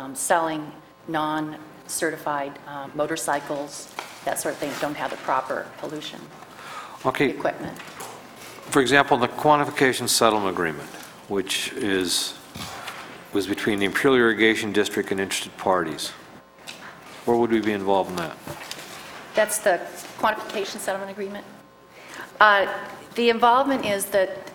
selling non-certified motorcycles, that sort of thing, that don't have the proper pollution equipment. For example, the quantification settlement agreement, which was between the Imperial Irrigation District and interested parties, where would we be involved in that? That's the quantification settlement agreement. The involvement is that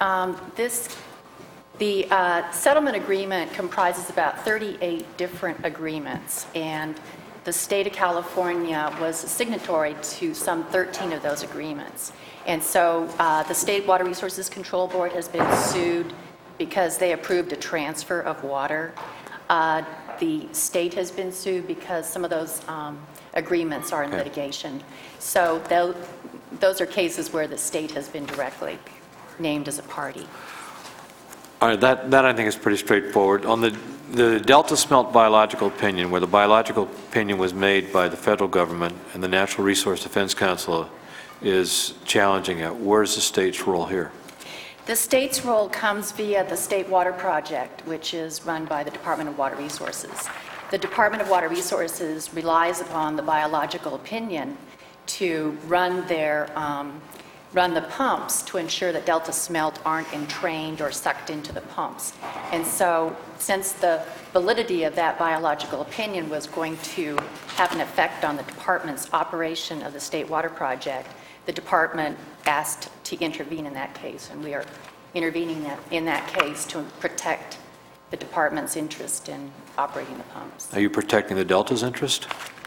the settlement agreement comprises about 38 different agreements, and the state of California was a signatory to some 13 of those agreements. And so the State Water Resources Control Board has been sued because they approved a transfer of water. The state has been sued because some of those agreements are in litigation. So those are cases where the state has been directly named as a party. All right, that I think is pretty straightforward. On the Delta Smelt biological opinion, where the biological opinion was made by the federal government and the Natural Resource Defense Council is challenging it, where's the state's role here? The state's role comes via the State Water Project, which is run by the Department of Water Resources. The Department of Water Resources relies upon the biological opinion to run the pumps to ensure that Delta Smelt aren't entrained or sucked into the pumps. And so, since the validity of that biological opinion was going to have an effect on the department's operation of the State Water Project, the department asked to intervene in that case, and we are intervening in that case to protect the department's interest in operating the pumps. Are you protecting the Delta's interest?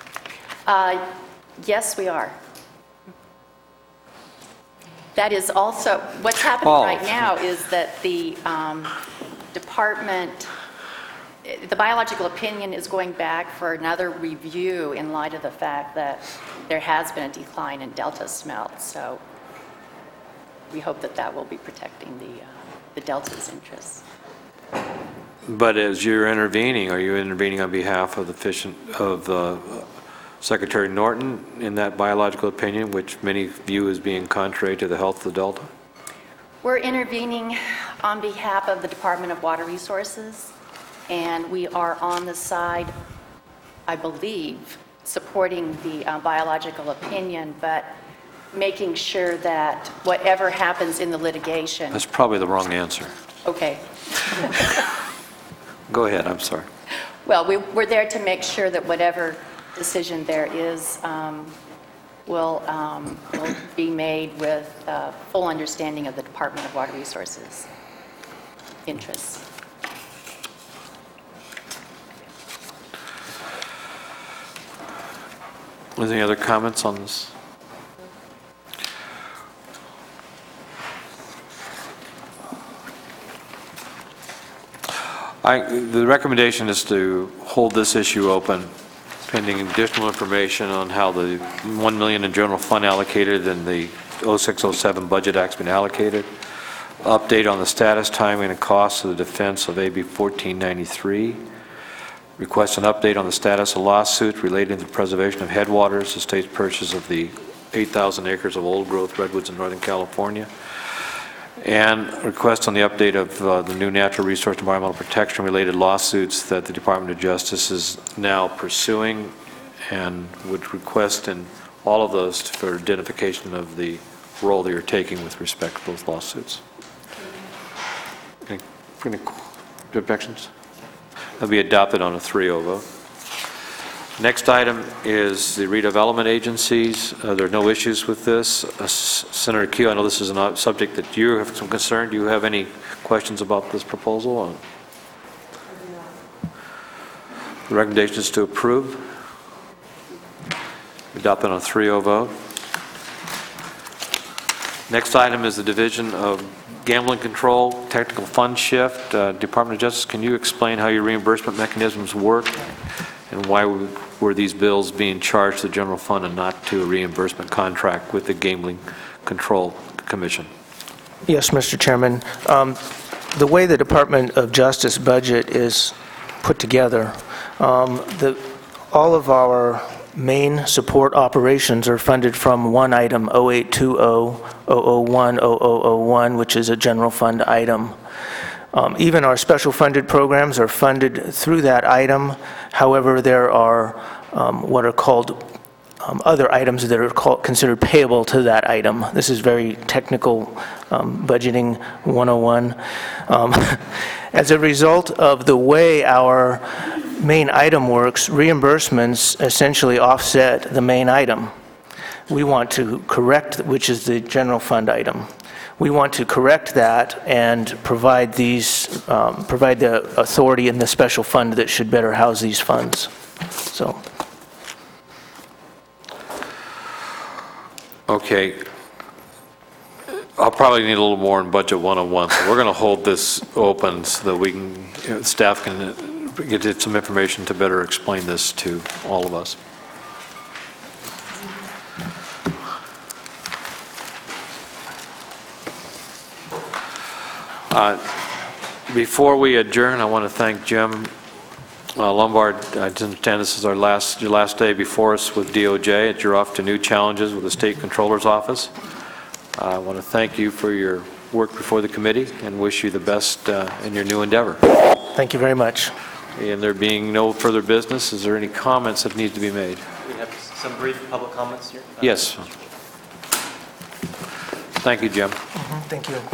Yes, we are. That is also, what's happening right now is that the department, the biological opinion is going back for another review in light of the fact that there has been a decline in Delta Smelt. So we hope that that will be protecting the Delta's interests. But as you're intervening, are you intervening on behalf of Secretary Norton in that biological opinion, which many view as being contrary to the health of the Delta? We're intervening on behalf of the Department of Water Resources, and we are on the side, I believe, supporting the biological opinion, but making sure that whatever happens in the litigation... That's probably the wrong answer. Okay. Go ahead, I'm sorry. Well, we're there to make sure that whatever decision there is will be made with full understanding of the Department of Water Resources interests. Is there any other comments on this? The recommendation is to hold this issue open pending additional information on how the $1 million in general fund allocated and the 06-07 budget act's been allocated. Update on the status, timing, and costs of the defense of AB 1493. Request an update on the status of lawsuit relating to the preservation of headwaters, the state's purchase of the 8,000 acres of old-growth redwoods in Northern California. And request on the update of the new natural resource environmental protection related lawsuits that the Department of Justice is now pursuing, and would request in all of those for identification of the role that you're taking with respect to those lawsuits. Any objections? That'll be adopted on a 3-0 vote. Next item is the redevelopment agencies. There are no issues with this. Senator Keogh, I know this is a subject that you have some concern. Do you have any questions about this proposal? The recommendation is to approve. Adopted on a 3-0 vote. Next item is the Division of Gambling Control Technical Fund Shift. Department of Justice, can you explain how your reimbursement mechanisms work and why were these bills being charged to the general fund and not to a reimbursement contract with the Gambling Control Commission? Yes, Mr. Chairman. The way the Department of Justice budget is put together, all of our main support operations are funded from one item, 0820-001-0001, which is a general fund item. Even our special funded programs are funded through that item. However, there are what are called other items that are considered payable to that item. This is very technical budgeting 101. As a result of the way our main item works, reimbursements essentially offset the main item. We want to correct, which is the general fund item. We want to correct that and provide provide the authority in the special fund that should better house these funds. So. Okay. I'll probably need a little more in Budget 101, so we're going to hold this open so that we can, staff can get some information to better explain this to all of us. Before we adjourn, I want to thank Jim Lombard. I understand this is your last day before us with DOJ, and you're off to new challenges with the State Controller's Office. I want to thank you for your work before the committee and wish you the best in your new endeavor. Thank you very much. And there being no further business, is there any comments that need to be made? We have some brief public comments here. Yes. Thank you, Jim. Thank you.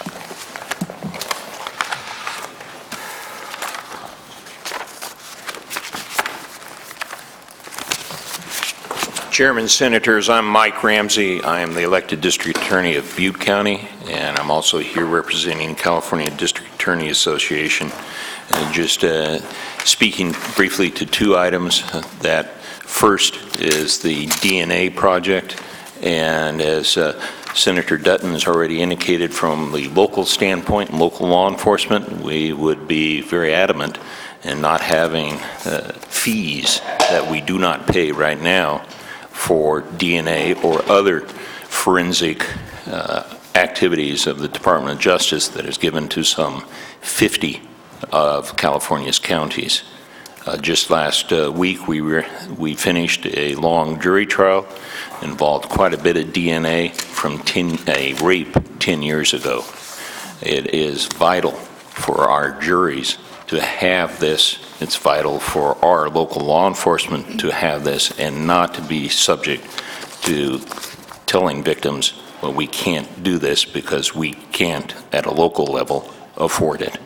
Chairman, Senators, I'm Mike Ramsey. I am the elected District Attorney of Butte County, and I'm also here representing California District Attorney Association. And just speaking briefly to two items. That first is the DNA project, and as Senator Dutton has already indicated, from the local standpoint and local law enforcement, we would be very adamant in not having fees that we do not pay right now for DNA or other forensic activities of the Department of Justice that is given to some 50 of California's counties. Just last week, we finished a long jury trial, involved quite a bit of DNA from a rape 10 years ago. It is vital for our juries to have this. It's vital for our local law enforcement to have this and not to be subject to telling victims, well, we can't do this because we can't, at a local level, afford it.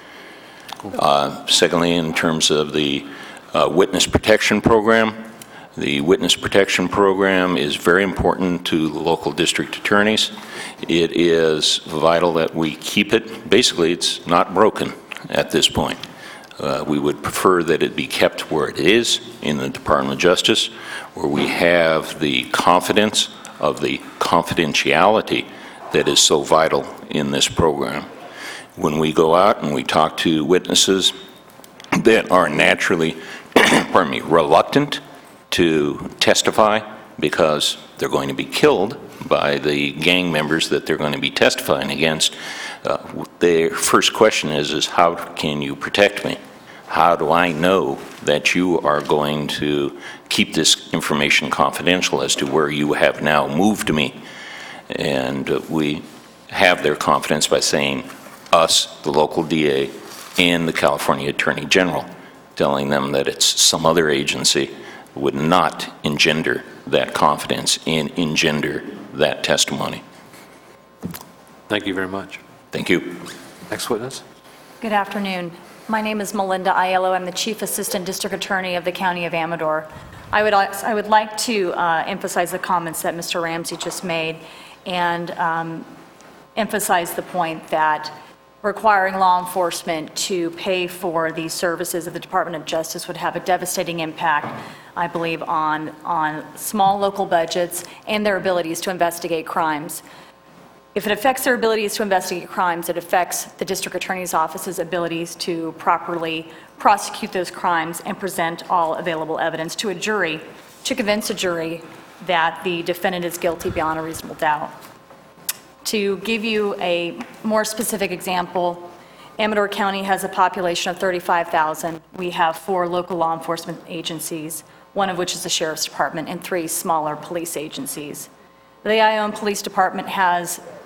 Secondly, in terms of the witness protection program, the witness protection program is very important to the local district attorneys. It is vital that we keep it. Basically, it's not broken at this point. We would prefer that it be kept where it is in the Department of Justice, where we have the confidence of the confidentiality that is so vital in this program. When we go out and we talk to witnesses that are naturally reluctant to testify because they're going to be killed by the gang members that they're going to be testifying against, their first question is how can you protect me? How do I know that you are going to keep this information confidential as to where you have now moved me? And we have their confidence by saying us, the local DA, and the California Attorney General, telling them that it's some other agency would not engender that confidence and engender that testimony. Thank you very much. Thank you. Next witness. Good afternoon. My name is Melinda Aiello. I'm the Chief Assistant District Attorney of the County of Amador. I would like to emphasize the comments that Mr. Ramsey just made and emphasize the point that requiring law enforcement to pay for the services of the Department of Justice would have a devastating impact, I believe, on small local budgets and their abilities to investigate crimes. If it affects their abilities to investigate crimes, it affects the District Attorney's Office's abilities to properly prosecute those crimes and present all available evidence to a jury to convince a jury that the defendant is guilty beyond a reasonable doubt. To give you a more specific example, Amador County has a population of 35,000. We have 4 local law enforcement agencies, one of which is the Sheriff's Department, and 3 smaller police agencies. The Ione Police Department has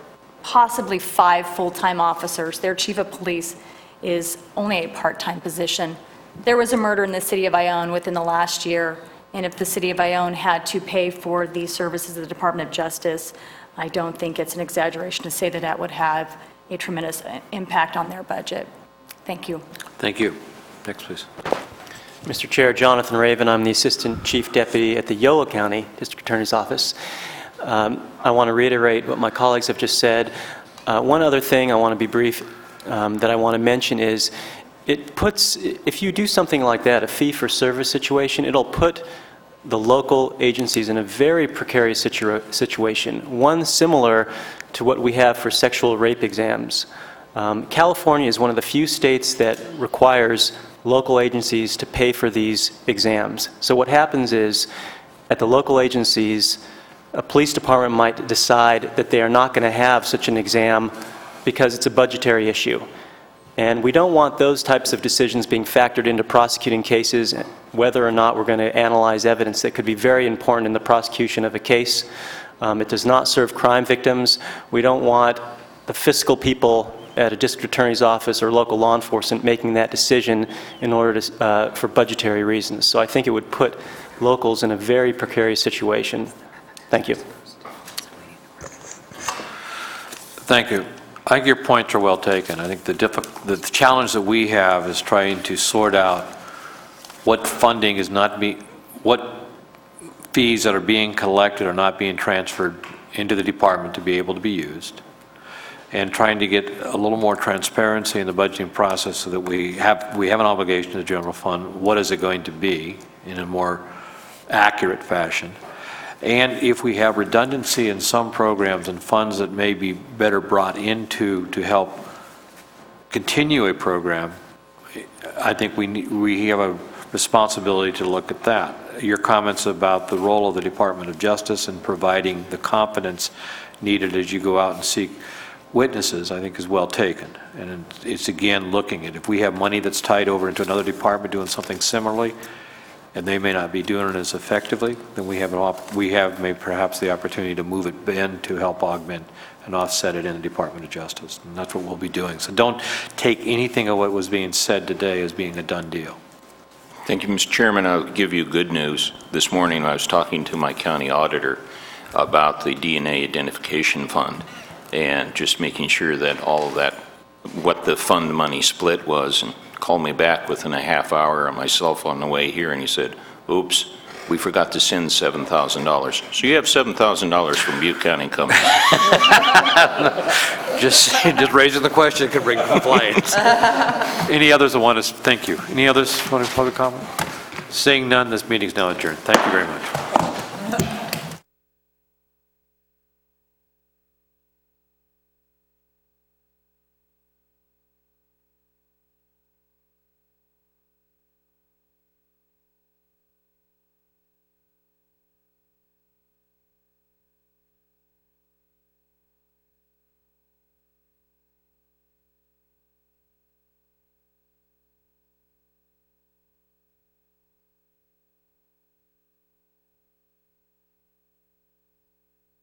possibly 5 full-time officers. Their chief of police is only a part-time position. There was a murder in the city of Ione within the last year, and if the city of Ione had to pay for the services of the Department of Justice, I don't think it's an exaggeration to say that that would have a tremendous impact on their budget. Thank you. Thank you. Next, please. Mr. Chair, Jonathan Raven, I'm the Assistant Chief Deputy at the Yolo County District Attorney's Office. I want to reiterate what my colleagues have just said. One other thing I want to be brief that I want to mention is if you do something like that, a fee-for-service situation, it'll put the local agencies in a very precarious situation, one similar to what we have for sexual rape exams. California is one of the few states that requires local agencies to pay for these exams. So what happens is, at the local agencies, a police department might decide that they are not going to have such an exam because it's a budgetary issue. And we don't want those types of decisions being factored into prosecuting cases, whether or not we're going to analyze evidence that could be very important in the prosecution of a case. It does not serve crime victims. We don't want the fiscal people at a district attorney's office or local law enforcement making that decision in order to, for budgetary reasons. So I think it would put locals in a very precarious situation. Thank you. Thank you. I think your points are well taken. I think the challenge that we have is trying to sort out what funding is what fees that are being collected are not being transferred into the department to be able to be used, and trying to get a little more transparency in the budgeting process so that we have an obligation to the general fund. What is it going to be in a more accurate fashion? And if we have redundancy in some programs and funds that may be better brought into to help continue a program, I think we have a responsibility to look at that. Your comments about the role of the Department of Justice in providing the confidence needed as you go out and seek witnesses, I think is well taken. And it's again looking at if we have money that's tied over into another department doing something similarly, and they may not be doing it as effectively, then we have maybe perhaps the opportunity to move it in to help augment and offset it in the Department of Justice. And that's what we'll be doing. So don't take anything of what was being said today as being a done deal. Thank you, Mr. Chairman. I'll give you good news. This morning I was talking to my county auditor about the DNA Identification Fund and just making sure that all of that, what the fund money split was, and called me back within a half hour on my cell phone on the way here, and he said, oops, we forgot to send $7,000. So you have $7,000 from Butte County coming. Just raising the question could bring complaints. Any others that want to, thank you. Any others want to public comment? Seeing none, this meeting is now adjourned. Thank you very much.